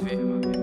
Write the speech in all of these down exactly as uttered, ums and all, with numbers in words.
V.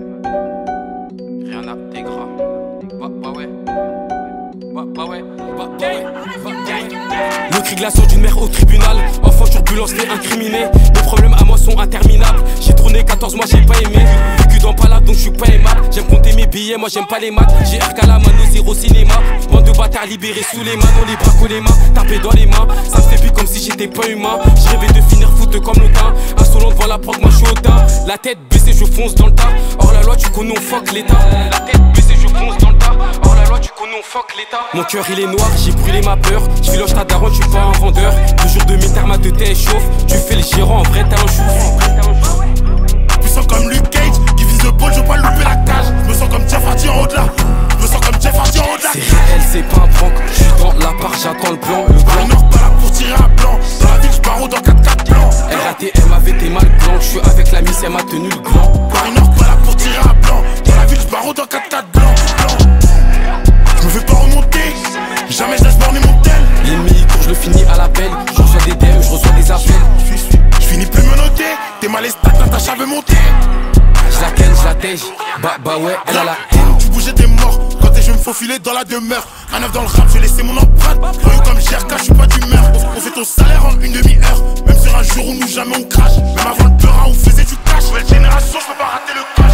Rien n'intégra. Bah, bah ouais. Bah, bah ouais. Bah, bah ouais. Bah, ouais. Le cri glaçant d'une mère au tribunal. Enfant turbulence, t'es incriminé. Mes problèmes à moi sont interminables. J'ai tourné quatorze mois, j'ai pas aimé. Vécu dans Palade, donc je suis pas aimable. J'aime compter mes billets, moi j'aime pas les maths. J'ai R K la mano, zéro cinéma. Bande de bâtards libérés sous les mains. On les braque les mains, tapés dans les mains. Ça me fait plus comme si j'étais pas humain. Je rêvais de finir foot comme le teint. Insolent devant la prog, moi je suis au teint. La tête baissée, je fonce dans le tas. Hors la loi, tu connais, on fuck l'état. La tête baissée, je fonce dans le tas. Hors la loi, tu connais, on fuck l'état. Mon cœur il est noir, j'ai brûlé ma peur. Je filoche ta daronne, je suis pas un vendeur. Deux jours de mi-terme, ma tête chauffe. Tu fais le gérant, en vrai t'es un chouf. Puissant comme Luke Cage, qui vise le pôle, je veux pas louper la cage. Je me sens comme Jeff Hardy en haut de là. Je me sens comme Jeff Hardy en haut de là. C'est réel, c'est pas un prank. Je suis dans l'appart, j'attends le plan. Le Paris Nord, pas là pour tirer un plan. Dans la ville, je barreau dans quatre quatre blancs. R A T M avait tes mal blancs. Je suis avec la miss, elle m'a tenu le gland. Paris Nord, pas là pour tirer un plan. Dans la ville, je barreau dans quatre quatre blancs. Je me fais pas remonter, jamais je laisse borner mon tel. L'ennemi court, je le finis à l'appel. Je reçois des D M, je reçois des appels. Je finis plus me noter, t'es mal estat, ta tâche veut monter. Je la ken, je la tège. Bah bah ouais, elle a la haine. Tu bougeais des morts, quand t'es je me faufiler dans la demeure. Un œuf dans le rap, j'ai laissé mon empreinte. Voyou comme G R K, je suis pas d'humeur. On fait ton salaire en une demi-heure. Même sur un jour où nous jamais on crache. Même avant le peur, on faisait du cash. Nouvelle génération, je peux pas rater le cash.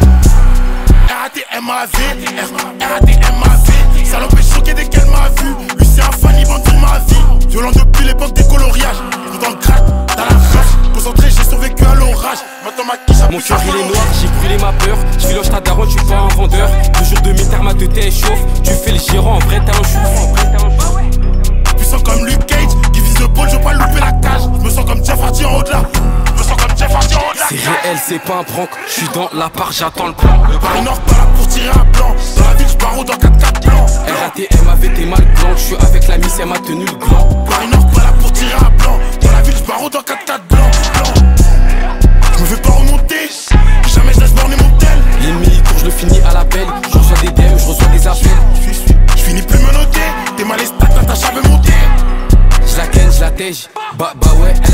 R A T M A V, R A T M A V. Salope est choqué dès qu'elle m'a vu. Lui c'est un fan, il vend toute ma vie. Violent depuis l'époque des coloriages. Tout dans le crack, dans la rage. Concentré, j'ai survécu à l'orage. Maintenant ma quiche a Mon cœur il est noir, j'ai brûlé ma peur. Je filoche ta daronne, je suis pas un vendeur. Deux jours de mi-terme, ma tête chauffe. Tu fais le gérant, en vrai t'es un chouf. Puissant comme Luke Cage, qui vise le pôle, je veux pas louper la cage. Je me sens comme Jeff Hardy en haut de là. Je me sens comme Jeff Hardy en haut de là. C'est réel, c'est pas un prank. Je suis dans l'appart, j'attends le plan. Le Paris Nord, pas là pour tirer un plan. Dans la ville, je barreau dans quatre quatre blancs. R A T M avait tes mal blancs. Je suis avec la miss, elle m'a tenu le gland. Paris Nord, pas là pour tirer un plan. Dans la ville, je barreau dans quatre quatre blancs. Je me fais pas remonter, jamais je laisse borner mon tel. L'ennemi court, je le finis à l'appel. Je reçois des D M, je reçois des appels. Je finis plus me noter, t'es mal estat, ta tâche veut monter. Je la ken, je la tège. Bah bah ouais,